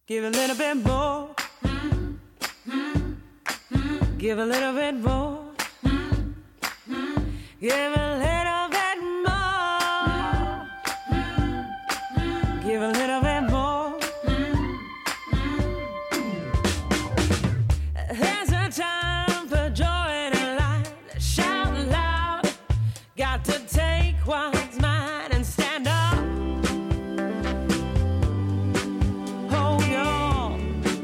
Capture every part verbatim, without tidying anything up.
Give a little bit more. Give a little bit more. Give a little bit more. Give a little bit more. There's a time for joy in a life. Shout loud. Got to take what's mine and stand up. Hold on.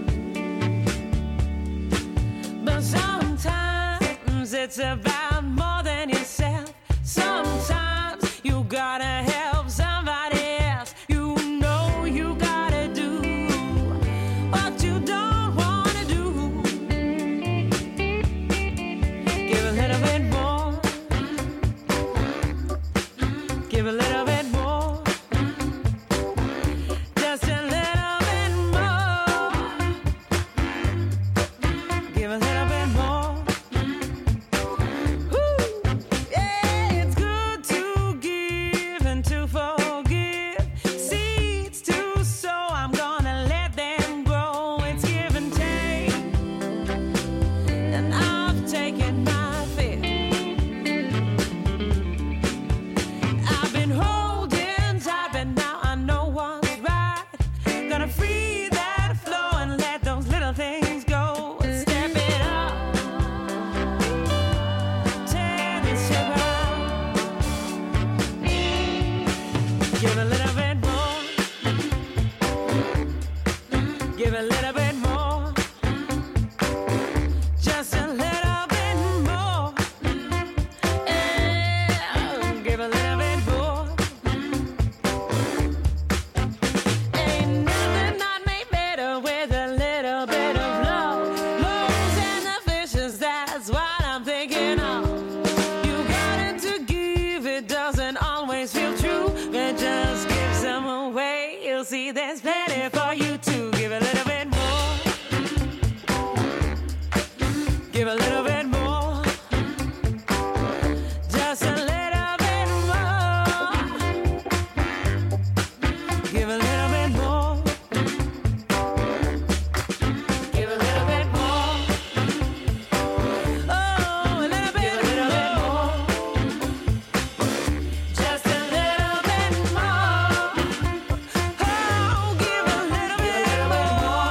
But sometimes it's about more than yourself. Sometimes you gotta help somebody else. You know you gotta do what you don't wanna do. Give a little bit more. Give a little bit more. Just a little bit more. Give a little bit more. Woo! Yeah, it's good to give and to forgive. Seeds to sow, I'm gonna let them grow. It's give and take, and I've taken my fill. I've been holding tight, but now I know what's right. Gonna free that flow and let those little things go. Step it up, take it step out. Give a little bit more. Give a little bit more. Just a little bit more. Yeah, give a little bit more. Ain't nothing not made better with a little bit of love. Loaves and the fishes, that's what I'm thinking of. You got it to give, it doesn't always feel true, but just give some away. You'll see there's plenty for you too. Give a little bit more. Give a little bit more. Just a little bit more. Give a little bit more. Give a little bit more. Oh, a little bit, a little bit more. Just a little bit more. Oh, give a little bit more.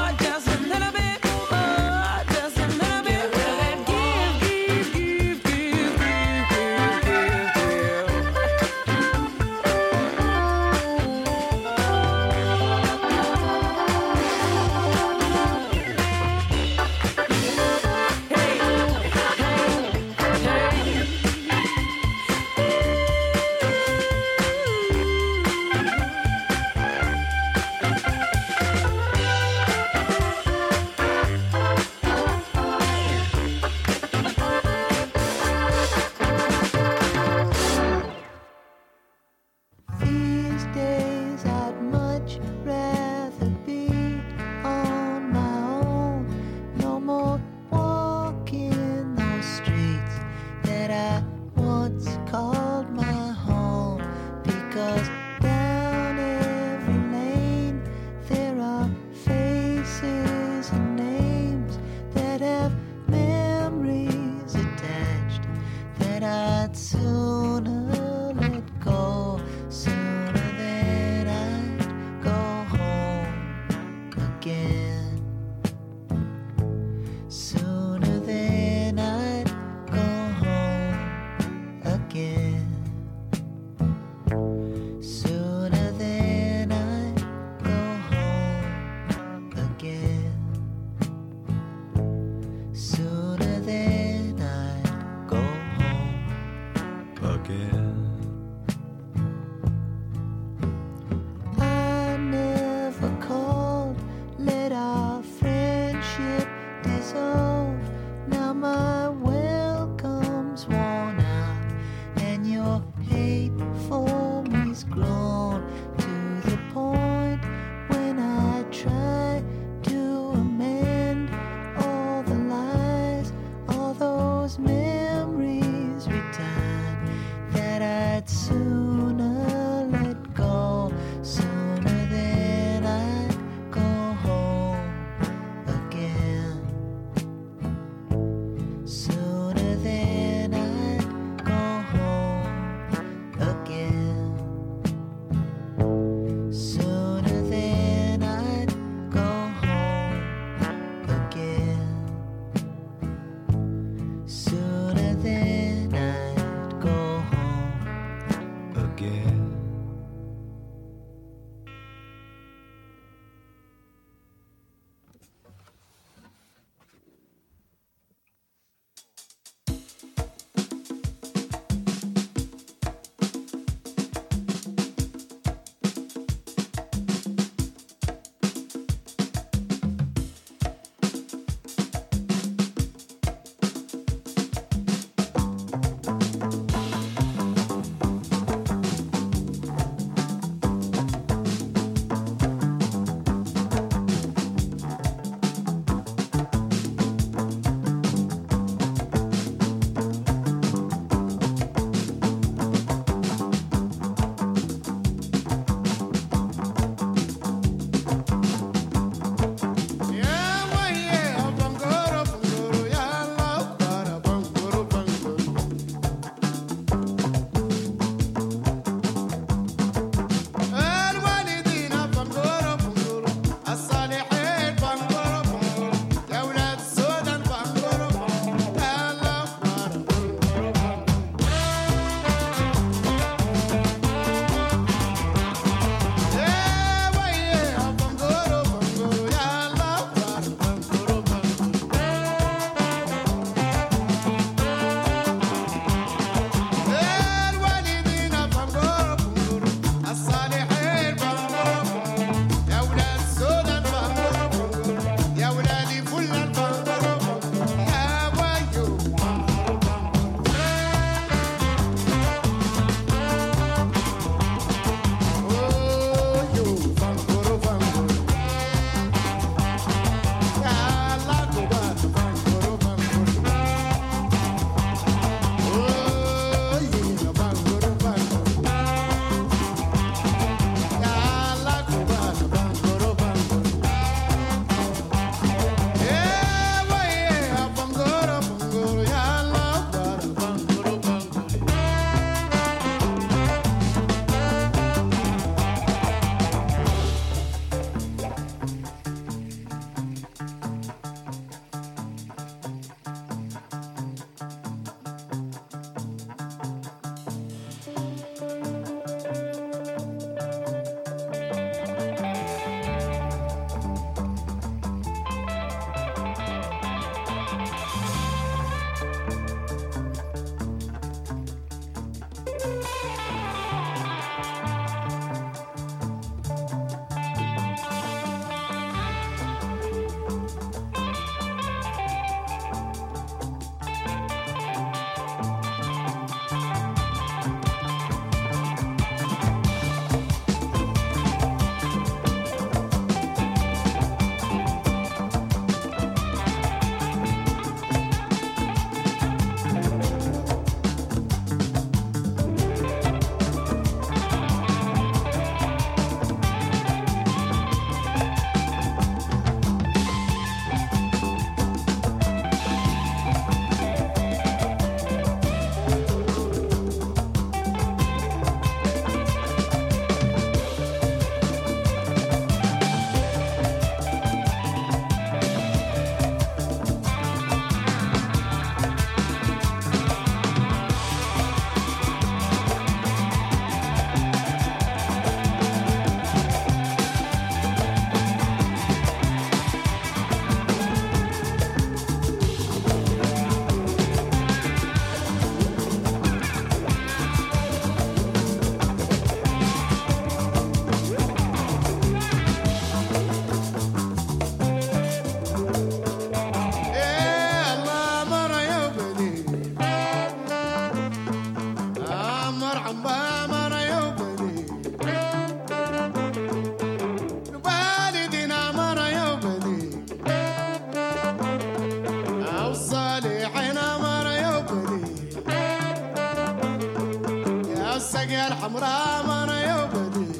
حمراء مرة يوبدي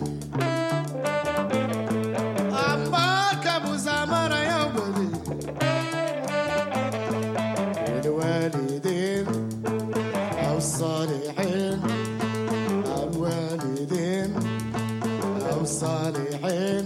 أمبارك أبو زمرة يوبدي الوالدين أو الصالحين الوالدين أو الصالحين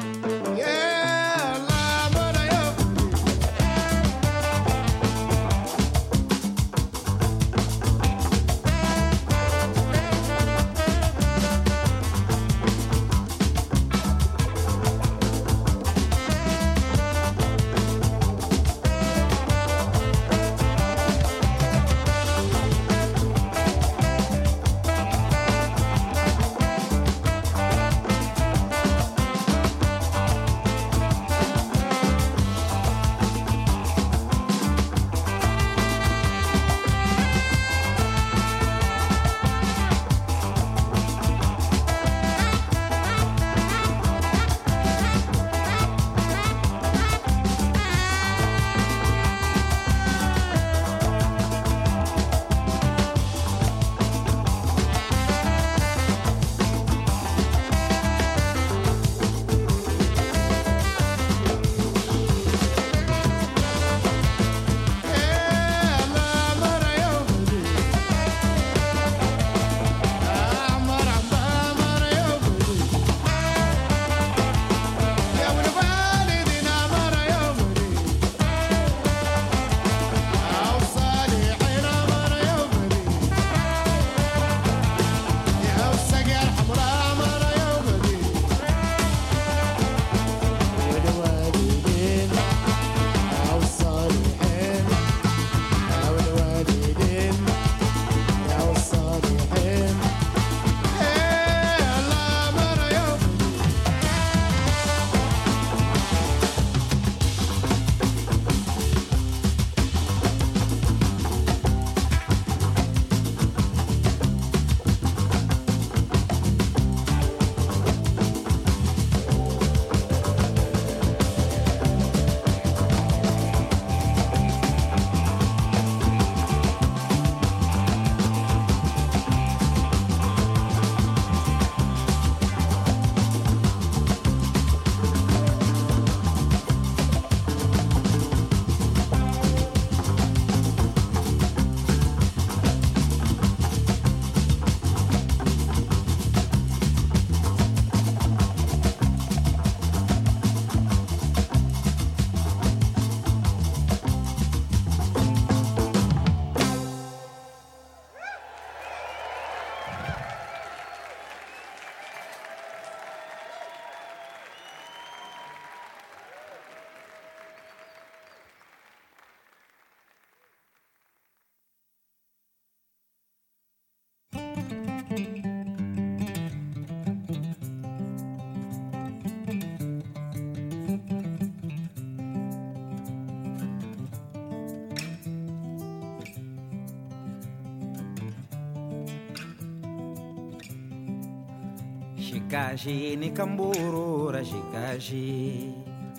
Shikashi ni kamburura shikashi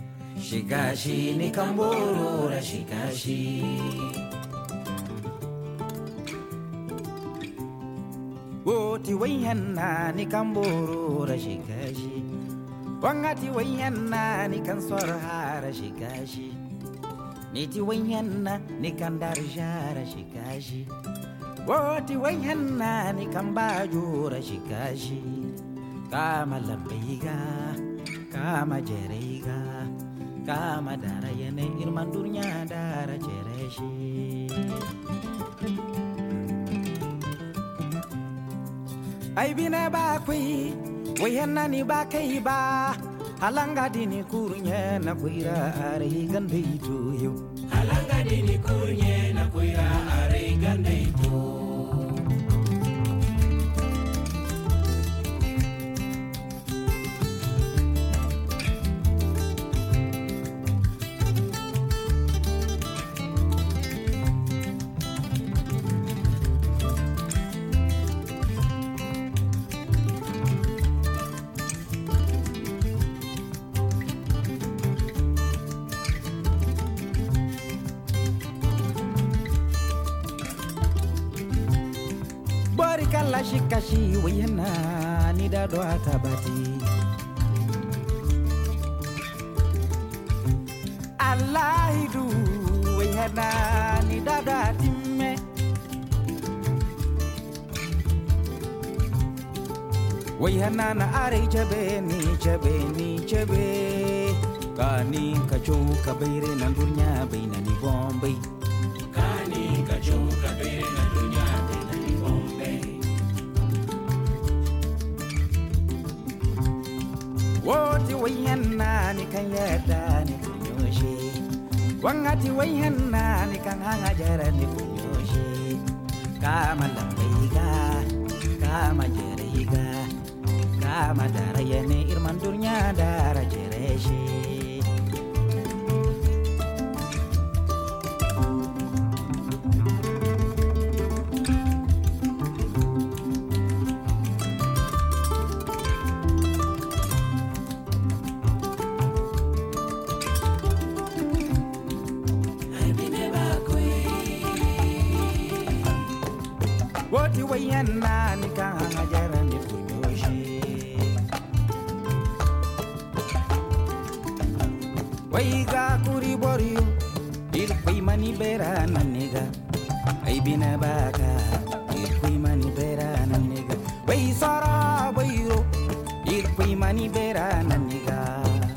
Shikashi ni kamburura shikashi Woti wayana ni kamburura shikashi Wangati wayana ni kansorhara shikashi Niti wayana ni kandarjara shikashi Woti wayana ni kambajura shikashi Kama lambiga, kama jerega, kama dara yene irman dunya dara jereshi. Ay bine ba kui, wayana ni ba kai ba, halanga dini kurnya na kuira ari gandeitu yo. Halanga dini kurnya na kuira ari gandeitu. Wala shikashi wayana ni da do atabati Allah idu wayana ni da da timme wayana na are jabe ni jabe ni jabe kani kacho kabeire na dunya baina ni Bombay kani kacho kabeire na dunya baina ni Bombay woti wayana ni kanyada ni kunyoshi wangati wayana ni kanhanga jara ni kunyoshi kama lambaiga kama jeraiga kama darayane irman dunya dara jereshi woti wayana ni kanhanga jara ni kunyoshi waiga kuri borio il kui mani bera naniga ai bina baka il kui mani bera naniga wai sara bairo il kui mani bera naniga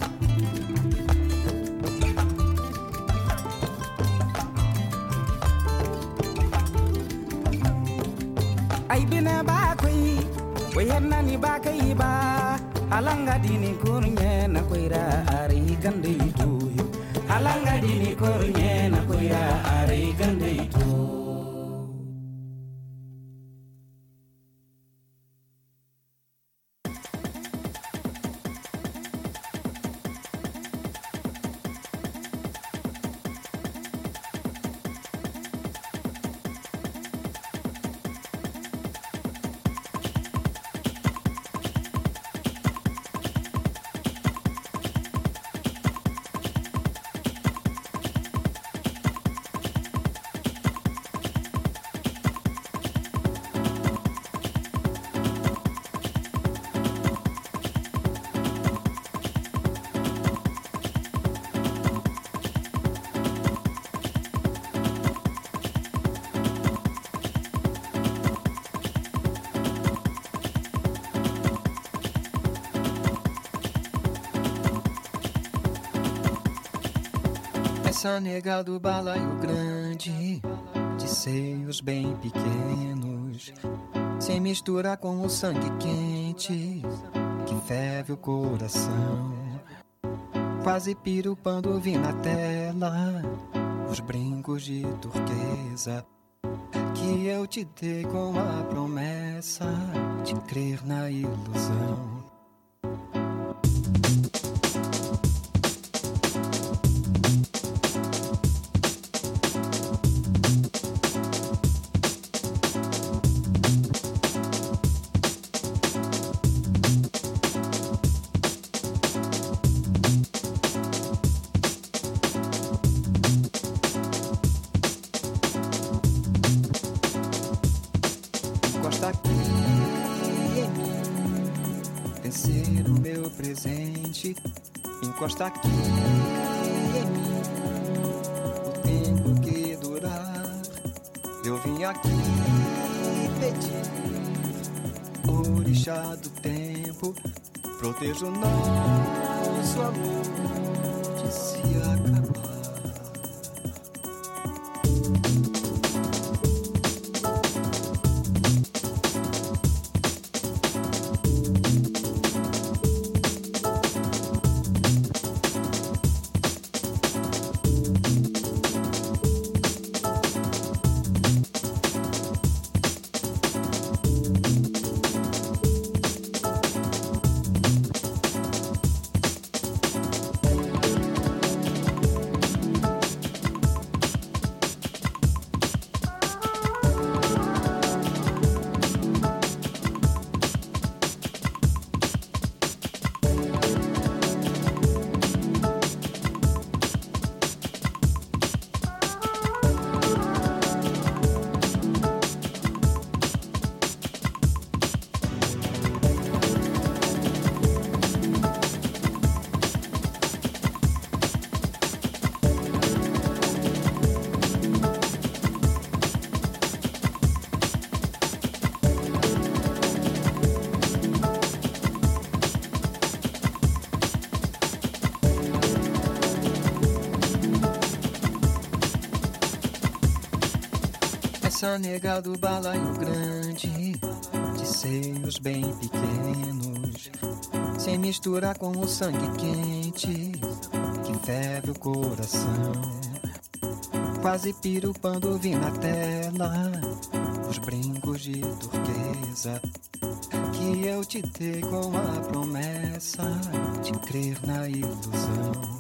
ai bina bakui wayana ni bakai ba alanga dini kurnye na koira ari gande itu alanga dini kurnye na koira ari gande itu Essa nega do balaio grande, de seios bem pequenos, se mistura com o sangue quente que ferve o coração. Quase pirupando vi na tela os brincos de turquesa que eu te dei com a promessa de crer na ilusão. Encosta aqui em mim, vem ser o meu presente. Encosta aqui em mim, o tempo que durar. Eu vim aqui pedir, orixá do tempo, proteja o nosso amor de se acabar. Essa nega do balaio grande, de seios bem pequenos, sem misturar com o sangue quente que ferve o coração. Quase pirupando vi na tela os brincos de turquesa que eu te dei com a promessa de crer na ilusão.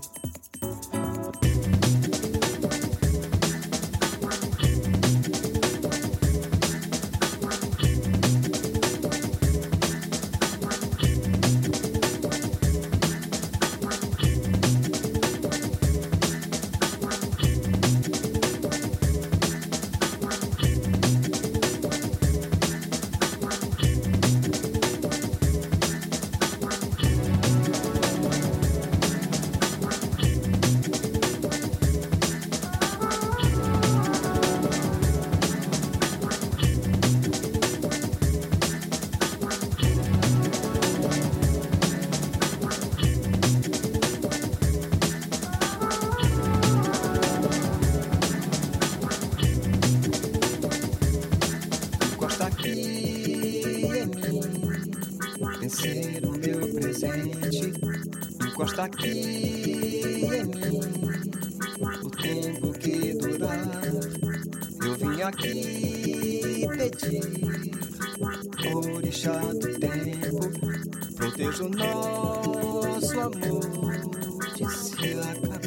Encosta aqui em mim, o tempo que durar. Eu vim aqui pedir, orixá do tempo, proteja o nosso amor de se acabar.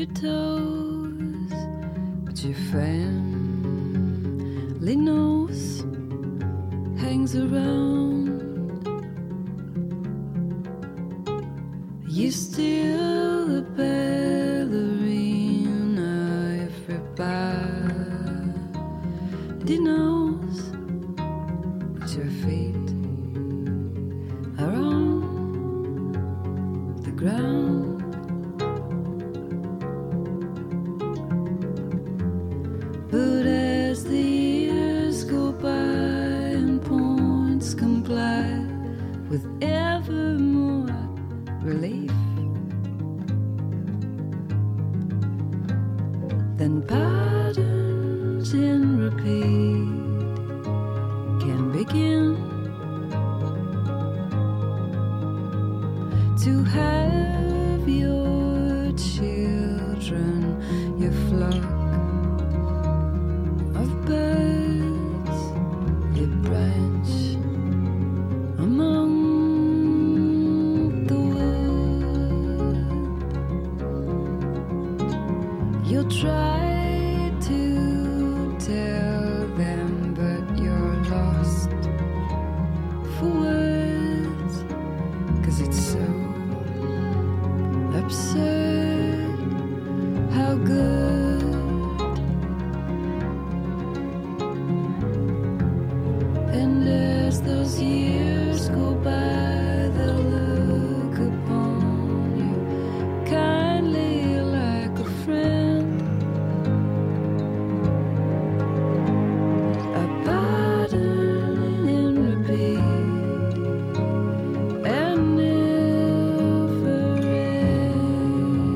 your toes, but your family nose hangs around. You're still a ballerina, everybody knows, but your feet are on the ground. But as the years go by and points comply with ever more relief, then patterns in repeat can begin to have your children, your flock of birds, your branch among the wood. You'll try to tell them, but you're lost for words, 'cause it's so absurd how good. And as those years go by, they'll look upon you kindly like a friend, a pattern in repeat and never end.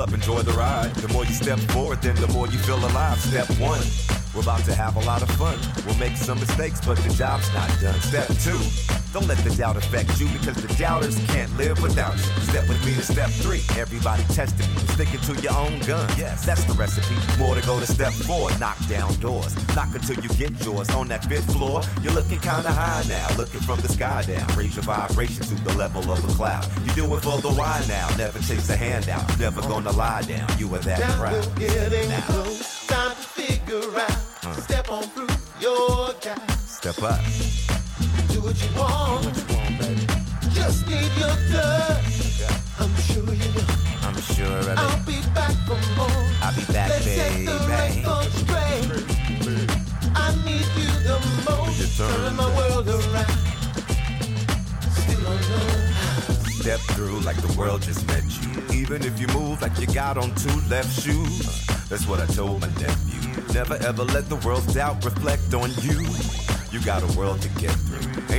up, enjoy the ride. The more you step forward, then the more you feel alive. Step one, we're about to have a lot of fun. We'll make some mistakes, but the job's not done. Step two, don't let the doubt affect you, because the doubters can't live without you. Step with me to step three, everybody testing you, sticking to your own gun. Yes, that's the recipe. More to go to step four, knock down doors. Knock until you get yours. On that fifth floor, you're looking kinda high now, looking from the sky down. Raise your vibration to the level of a cloud. You do it for the why now, never chase a handout. Never gonna lie down, you are that Now proud. we're getting Now. close. Time to figure out. Uh. Step on through your guide. Step up. Do what you want. What you want, baby? Just need your touch. I'm sure you know. I'm sure of it. I'll be back for more. I'll be back, Let's set the baby. record straight. I need you the most. Your turn. Turn my world around. Still don't know. Step through like the world just met you. Even if you move like you got on two left shoes. That's what I told my nephew. Never ever let the world's doubt reflect on you. You got a world to get through. Ain't